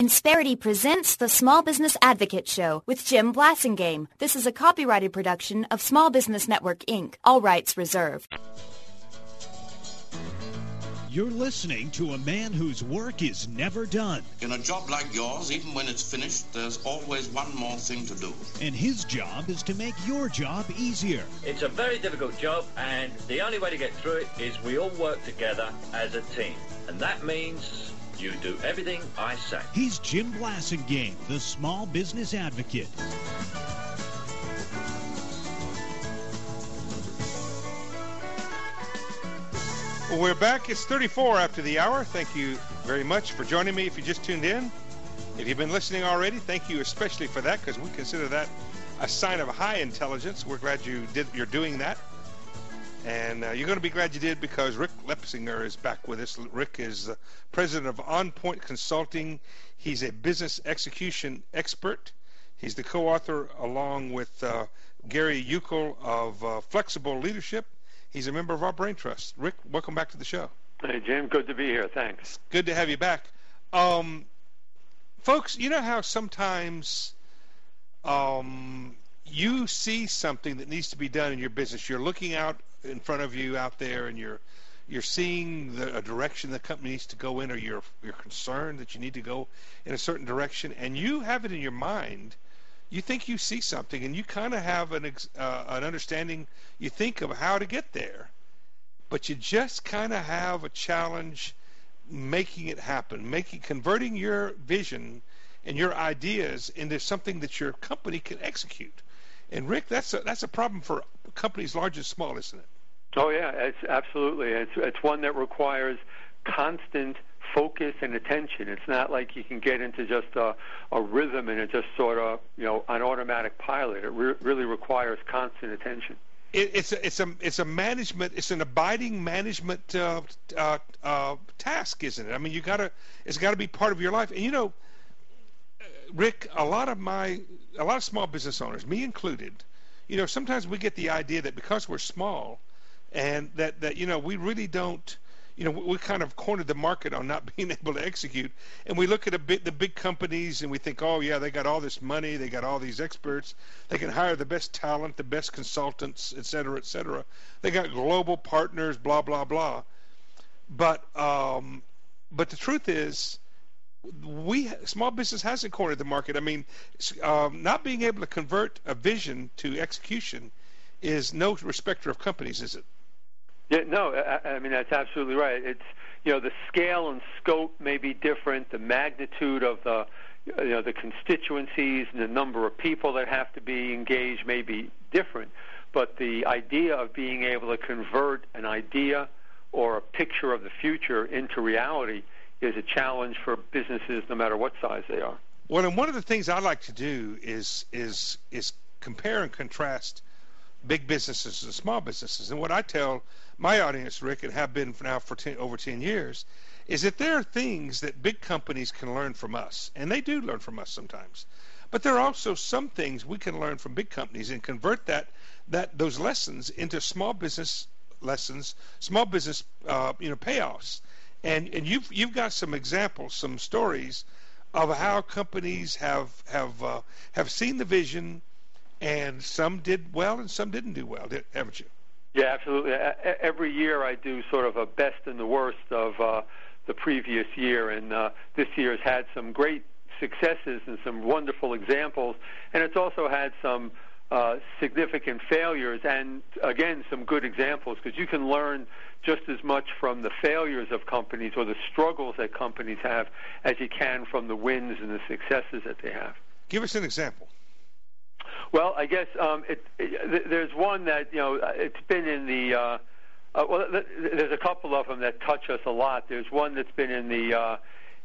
Insperity presents the Small Business Advocate Show with Jim Blasingame. This is a copyrighted production of Small Business Network, Inc. All rights reserved. You're listening to a man whose work is never done. In a job like yours, even when it's finished, there's always one more thing to do. And his job is to make your job easier. It's a very difficult job, and the only way to get through it is we all work together as a team. And that means you do everything I say. He's Jim Blasingame, the Small Business Advocate. Well, we're back. It's 34 after the hour. Thank you very much for joining me if you just tuned in. If you've been listening already, thank you especially for that, because we consider that a sign of high intelligence. We're glad you're doing that. And you're going to be glad you did, because Rick Lepsinger is back with us. Rick is the president of On Point Consulting. He's a business execution expert. He's the co-author, along with Gary Uckel, of Flexible Leadership. He's a member of our Brain Trust. Rick, welcome back to the show. Hey, Jim. Good to be here. Thanks. Good to have you back. Folks, you know how sometimes you see something that needs to be done in your business. You're looking out in front of you out there, and you're seeing a direction the company needs to go in, or you're concerned that you need to go in a certain direction, and you have it in your mind. You think you see something, and you kind of have an understanding. You think of how to get there, but you just kind of have a challenge making it happen, converting your vision and your ideas into something that your company can execute. And Rick, that's a problem for companies large and small, isn't it? Oh yeah, it's absolutely. It's one that requires constant focus and attention. It's not like you can get into just a rhythm and it just sort of, an automatic pilot. It really requires constant attention. It's a management. It's an abiding management task, isn't it? I mean, it's got to be part of your life. And Rick, a lot of small business owners, me included, sometimes we get the idea that because we're small, and that we really don't. We kind of cornered the market on not being able to execute, and we look at the big companies and we think, oh yeah, they got all this money, they got all these experts, they can hire the best talent, the best consultants, et cetera, et cetera. They got global partners, blah blah blah. But the truth is, small business hasn't cornered the market. I mean, not being able to convert a vision to execution is no respecter of companies, is it? Yeah, no, I mean, that's absolutely right. It's, the scale and scope may be different, the magnitude of the constituencies and the number of people that have to be engaged may be different, but the idea of being able to convert an idea or a picture of the future into reality is a challenge for businesses no matter what size they are. Well, and one of the things I like to do is compare and contrast big businesses and small businesses. And what I tell my audience, Rick, and have been now for over 10 years, is that there are things that big companies can learn from us, and they do learn from us sometimes. But there are also some things we can learn from big companies and convert those lessons into small business lessons, small business payoffs. And you've got some examples, some stories of how companies have seen the vision, and some did well and some didn't do well, haven't you? Yeah, absolutely. Every year I do sort of a best and the worst of the previous year, and this year has had some great successes and some wonderful examples, and it's also had some significant failures and, again, some good examples, because you can learn just as much from the failures of companies or the struggles that companies have as you can from the wins and the successes that they have. Give us an example. Well, I guess there's one that, it's been in the there's a couple of them that touch us a lot. There's one that's been in the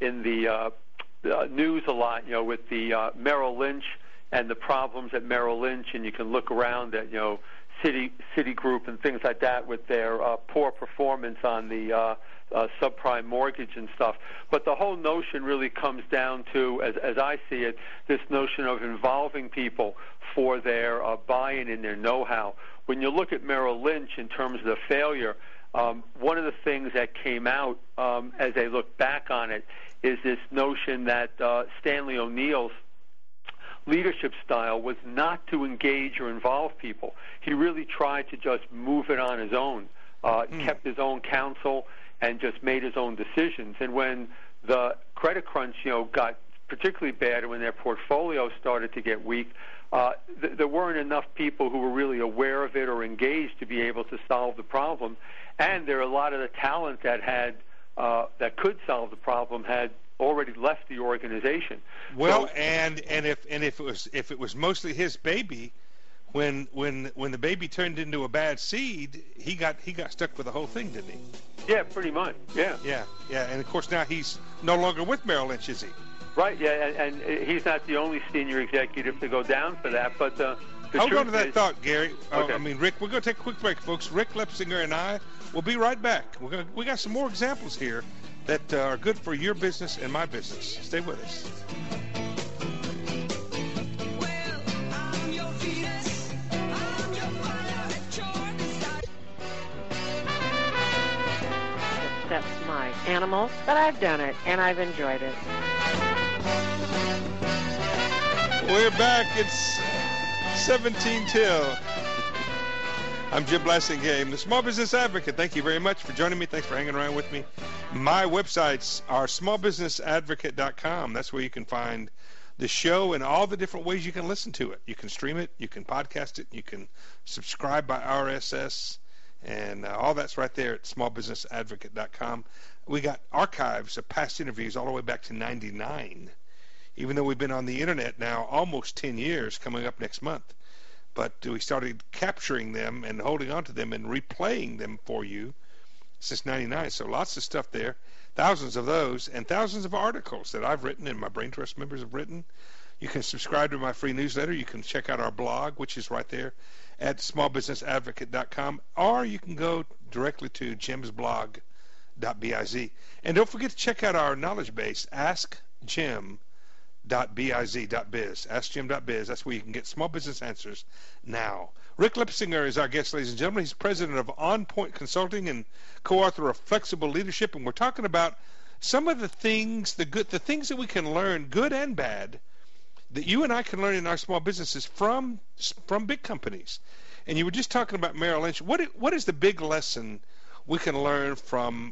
news a lot, with the Merrill Lynch and the problems at Merrill Lynch, and you can look around at, Citigroup and things like that with their poor performance on the subprime mortgage and stuff. But the whole notion really comes down to, as I see it, this notion of involving people for their buy-in and their know-how. When you look at Merrill Lynch in terms of the failure, one of the things that came out as they look back on it is this notion that Stanley O'Neill's leadership style was not to engage or involve people. He really tried to just move it on his own, kept his own counsel, and just made his own decisions. And when the credit crunch, got particularly bad, and when their portfolio started to get weak, there weren't enough people who were really aware of it or engaged to be able to solve the problem. And there are a lot of the talent that could solve the problem had already left the organization. Well, so, and if it was mostly his baby, when the baby turned into a bad seed, he got stuck with the whole thing, didn't he? Yeah, pretty much. Yeah. And of course now he's no longer with Merrill Lynch, is he? Right. Yeah, and he's not the only senior executive to go down for that. But hold on to that thought, Gary. Okay. Rick. We're going to take a quick break, folks. Rick Lepsinger and I will be right back. We got some more examples here that are good for your business and my business. Stay with us. That's my animal, but I've done it, and I've enjoyed it. We're back. It's 17 till. I'm Jim Blasingame, the Small Business Advocate. Thank you very much for joining me. Thanks for hanging around with me. My websites are smallbusinessadvocate.com. That's where you can find the show and all the different ways you can listen to it. You can stream it, you can podcast it, you can subscribe by RSS, and all that's right there at smallbusinessadvocate.com. We got archives of past interviews all the way back to 99, even though we've been on the internet now almost 10 years, coming up next month. But we started capturing them and holding on to them and replaying them for you since 99. So lots of stuff there, thousands of those, and thousands of articles that I've written and my Brain Trust members have written. You can subscribe to my free newsletter. You can check out our blog, which is right there at smallbusinessadvocate.com, or you can go directly to jimsblog.biz. And don't forget to check out our knowledge base, askjim.biz. AskJim.biz. That's where you can get small business answers now. Rick Lepsinger is our guest, ladies and gentlemen. He's president of On Point Consulting and co-author of Flexible Leadership, and we're talking about some of the things, the things that we can learn, good and bad, that you and I can learn in our small businesses from big companies. And you were just talking about Merrill Lynch. What is the big lesson we can learn from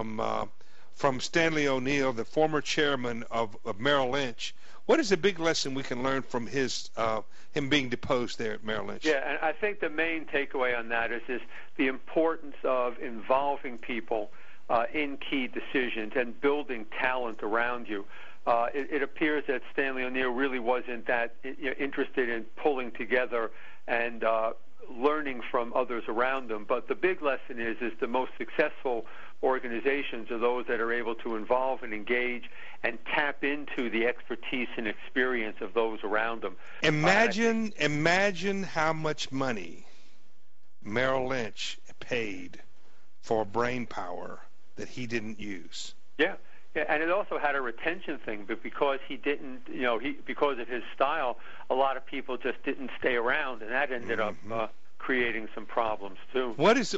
Stanley O'Neill, the former chairman of Merrill Lynch? What is the big lesson we can learn from him being deposed there at Merrill Lynch? Yeah, and I think the main takeaway on that is the importance of involving people in key decisions and building talent around you. It appears that Stanley O'Neill really wasn't that interested in pulling together and learning from others around them. But the big lesson is the most successful organizations are those that are able to involve and engage and tap into the expertise and experience of those around them. Imagine how much money Merrill Lynch paid for brain power that he didn't use. Yeah, and it also had a retention thing, but because he didn't, because of his style, a lot of people just didn't stay around, and that ended up creating some problems too. What is the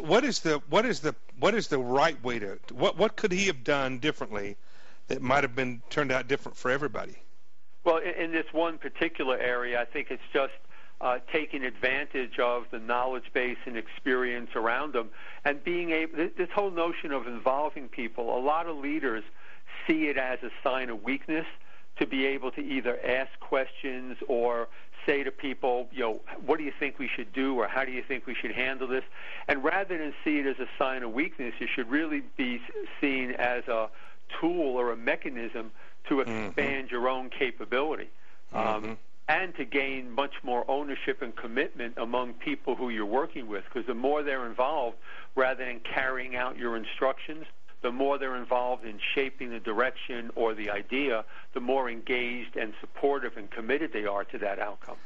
right way to what could he have done differently that might have been turned out different for everybody? Well, in this one particular area, I think it's just taking advantage of the knowledge base and experience around them, and being able. This whole notion of involving people, a lot of leaders see it as a sign of weakness to be able to either ask questions or say to people, what do you think we should do, or how do you think we should handle this? And rather than see it as a sign of weakness, it should really be seen as a tool or a mechanism to expand your own capability and to gain much more ownership and commitment among people who you're working with, because the more they're involved, rather than carrying out your instructions, the more they're involved in shaping the direction or the idea, the more engaged and supportive and committed they are to that outcome.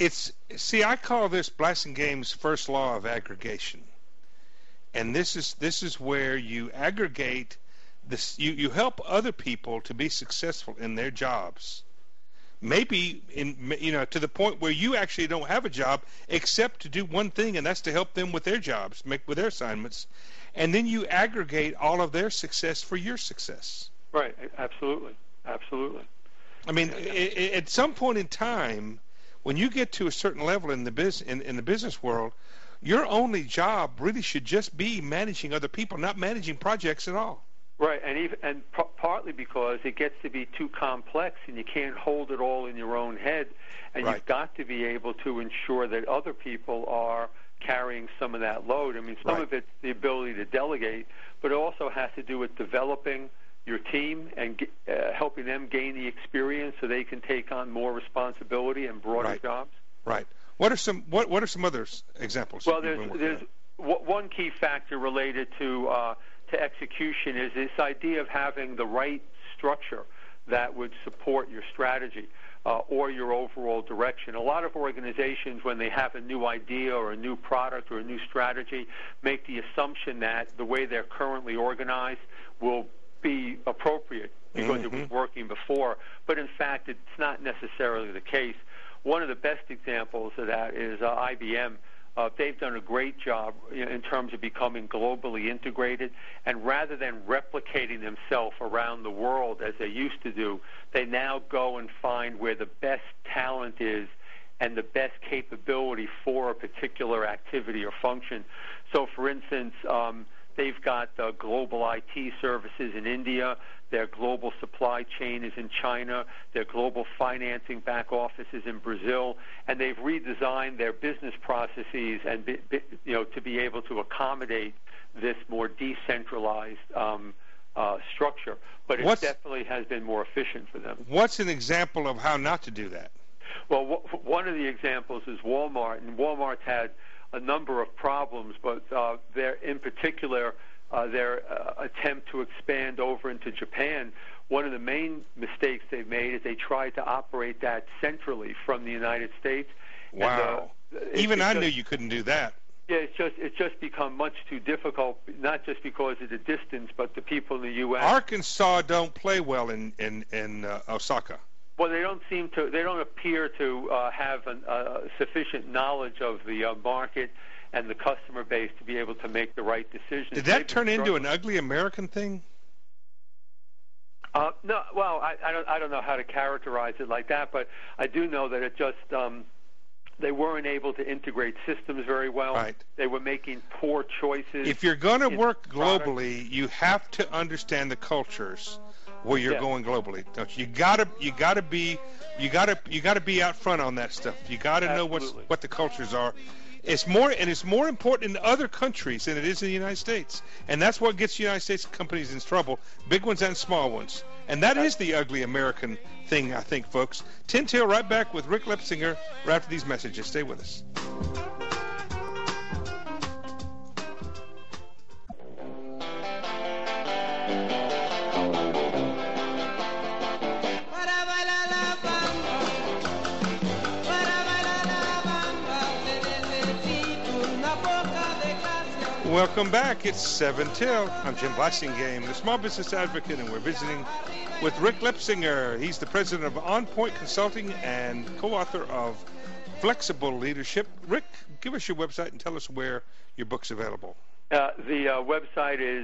I call this Blasingame's first law of aggregation. And this is where you aggregate this, you help other people to be successful in their jobs. Maybe to the point where you actually don't have a job except to do one thing, and that's to help them with their jobs, with their assignments. And then you aggregate all of their success for your success. Right. Absolutely. Absolutely. I mean, at some point in time, when you get to a certain level in the business world, your only job really should just be managing other people, not managing projects at all. Right, and partly because it gets to be too complex, and you can't hold it all in your own head, and Right. You've got to be able to ensure that other people are carrying some of that load. I mean, some Right. of it's the ability to delegate, but it also has to do with developing your team and helping them gain the experience so they can take on more responsibility and broader Right. jobs. Right. What are some other examples? Well, that you've been working there's on? one key factor related to execution is this idea of having the right structure that would support your strategy or your overall direction. A lot of organizations, when they have a new idea or a new product or a new strategy, make the assumption that the way they're currently organized will be appropriate because it was working before. But in fact, it's not necessarily the case. One of the best examples of that is IBM. They've done a great job in terms of becoming globally integrated, and rather than replicating themselves around the world as they used to do, they now go and find where the best talent is and the best capability for a particular activity or function. So, for instance, they've got global IT services in India. Their global supply chain is in China. Their global financing back office is in Brazil. And they've redesigned their business processes and to be able to accommodate this more decentralized structure. But it definitely has been more efficient for them. What's an example of how not to do that? Well, one of the examples is Walmart, and Walmart's had a number of problems, but in particular, their attempt to expand over into Japan, one of the main mistakes they've made is they tried to operate that centrally from the United States. Wow. Even I knew you couldn't do that. Yeah, it's just become much too difficult, not just because of the distance, but the people in the U.S. Arkansas don't play well in Osaka. Well, they don't appear to have sufficient knowledge of the market and the customer base to be able to make the right decisions. Did that turn into an ugly American thing? No, well, I don't know how to characterize it like that, but I do know that it just they weren't able to integrate systems very well. Right. They were making poor choices. If you're going to work globally, you have to understand the cultures where you're going globally. Don't you? You gotta be out front on that stuff. You gotta know what the cultures are. It's more important in other countries than it is in the United States, and that's what gets United States companies in trouble, big ones and small ones. And that is the ugly American thing, I think, folks. Tin Tail right back with Rick Lepsinger right after these messages. Stay with us. Welcome back. It's 7 Till. I'm Jim Blasingame, the Small Business Advocate, and we're visiting with Rick Lepsinger. He's the president of On Point Consulting and co-author of Flexible Leadership. Rick, give us your website and tell us where your book's available. The website is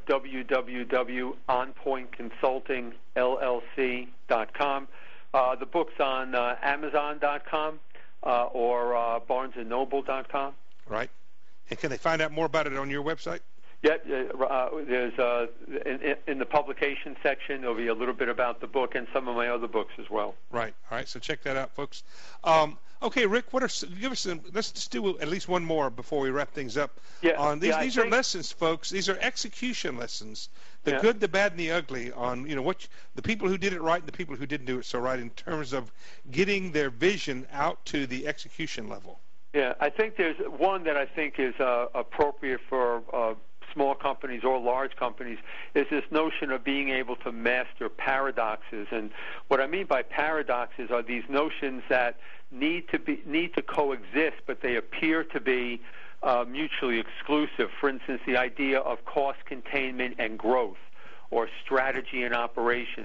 www.onpointconsultingllc.com. The book's on Amazon.com or BarnesandNoble.com. Right. And can they find out more about it on your website? Yeah, there's in the publication section, there'll be a little bit about the book and some of my other books as well. Right. All right. So check that out, folks. Okay, Rick. Let's just do at least one more before we wrap things up. Yeah. These are lessons, folks. These are execution lessons. The good, the bad, and the ugly on what the people who did it right and the people who didn't do it so right in terms of getting their vision out to the execution level. Yeah, I think there's one that I think is appropriate for small companies or large companies is this notion of being able to master paradoxes. And what I mean by paradoxes are these notions that need to coexist, but they appear to be mutually exclusive. For instance, the idea of cost containment and growth, or strategy and operations,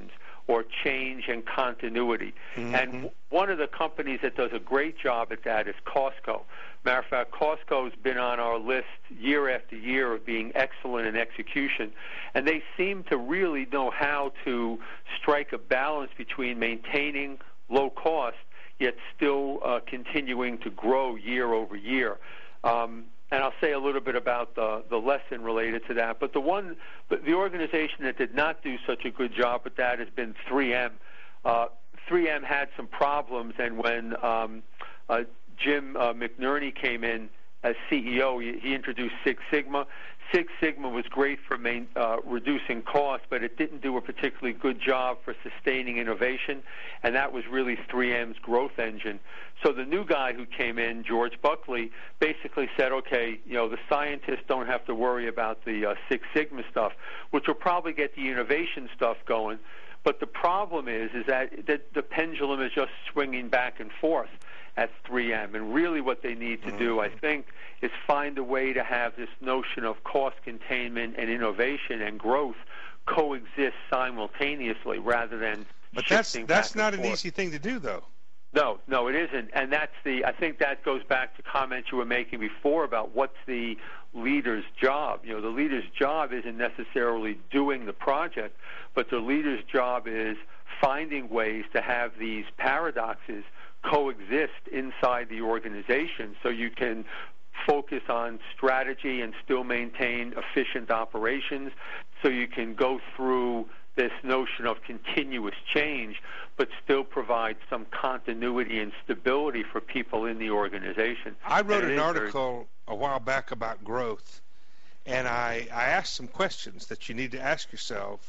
or change and continuity. And one of the companies that does a great job at that is Costco. Matter of fact, Costco's been on our list year after year of being excellent in execution, and they seem to really know how to strike a balance between maintaining low cost yet still continuing to grow year over year. And I'll say a little bit about the lesson related to that. But the organization that did not do such a good job with that has been 3M. 3M had some problems, and when Jim McNerney came in as CEO, he introduced Six Sigma. Six Sigma was great for reducing costs, but it didn't do a particularly good job for sustaining innovation, and that was really 3M's growth engine. So the new guy who came in, George Buckley, basically said, okay, the scientists don't have to worry about the Six Sigma stuff, which will probably get the innovation stuff going. But the problem is that the pendulum is just swinging back and forth at 3M. And really what they need to do, I think, is find a way to have this notion of cost containment and innovation and growth coexist simultaneously rather than shifting back and forth. But that's not an easy thing to do, though. No, it isn't. And I think that goes back to comments you were making before about what's the leader's job. The leader's job isn't necessarily doing the project, but the leader's job is finding ways to have these paradoxes coexist inside the organization so you can focus on strategy and still maintain efficient operations, so you can go through this notion of continuous change but still provide some continuity and stability for people in the organization. I wrote an article a while back about growth, and I asked some questions that you need to ask yourself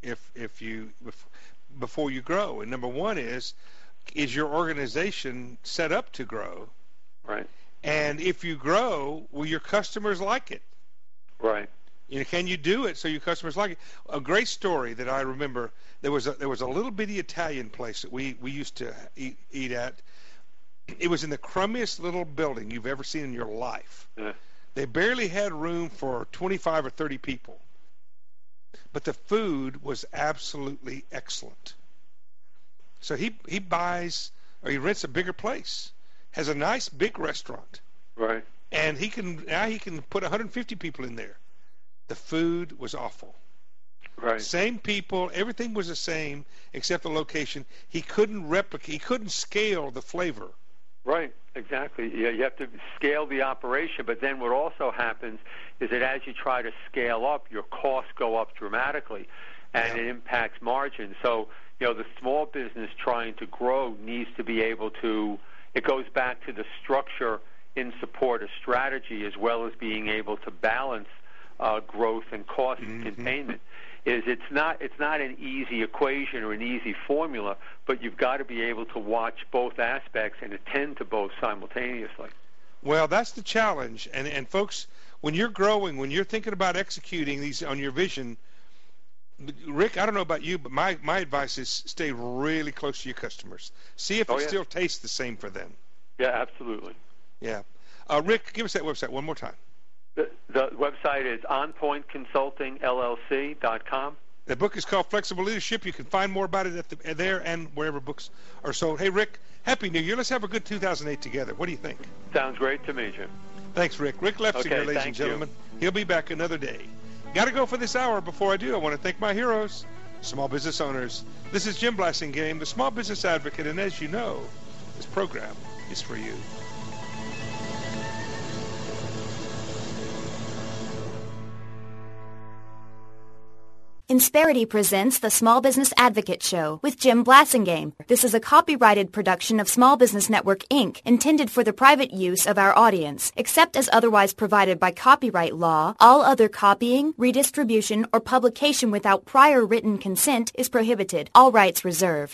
before you grow. And number one is your organization set up to grow? Right. And if you grow, will your customers like it? Right. Can you do it so your customers like it? A great story that I remember, there was a little bitty Italian place that we used to eat at. It was in the crummiest little building you've ever seen in your life. Yeah. They barely had room for 25 or 30 people. But the food was absolutely excellent. So he rents a bigger place, has a nice big restaurant. Right. And he can put 150 people in there. The food was awful. Right. Same people, everything was the same except the location. He couldn't scale the flavor. Right, exactly. Yeah, you have to scale the operation, but then what also happens is that as you try to scale up, your costs go up dramatically, and it impacts margin. So, the small business trying to grow needs to be able to, it goes back to the structure in support of strategy as well as being able to balance growth and cost containment. It's not an easy equation or an easy formula, but you've got to be able to watch both aspects and attend to both simultaneously. Well, that's the challenge. And folks, when you're growing, when you're thinking about executing these on your vision, Rick, I don't know about you, but my advice is stay really close to your customers. See if it still tastes the same for them. Yeah, absolutely. Yeah. Rick, give us that website one more time. The website is onpointconsultingllc.com. The book is called Flexible Leadership. You can find more about it there and wherever books are sold. Hey, Rick, Happy New Year. Let's have a good 2008 together. What do you think? Sounds great to me, Jim. Thanks, Rick. Rick Lepsinger, ladies and gentlemen. He'll be back another day. Got to go for this hour. Before I do, I want to thank my heroes, small business owners. This is Jim Blasingame, the Small Business Advocate, and as you know, this program is for you. Insperity presents the Small Business Advocate Show with Jim Blasingame. This is a copyrighted production of Small Business Network, Inc., intended for the private use of our audience. Except as otherwise provided by copyright law, all other copying, redistribution, or publication without prior written consent is prohibited. All rights reserved.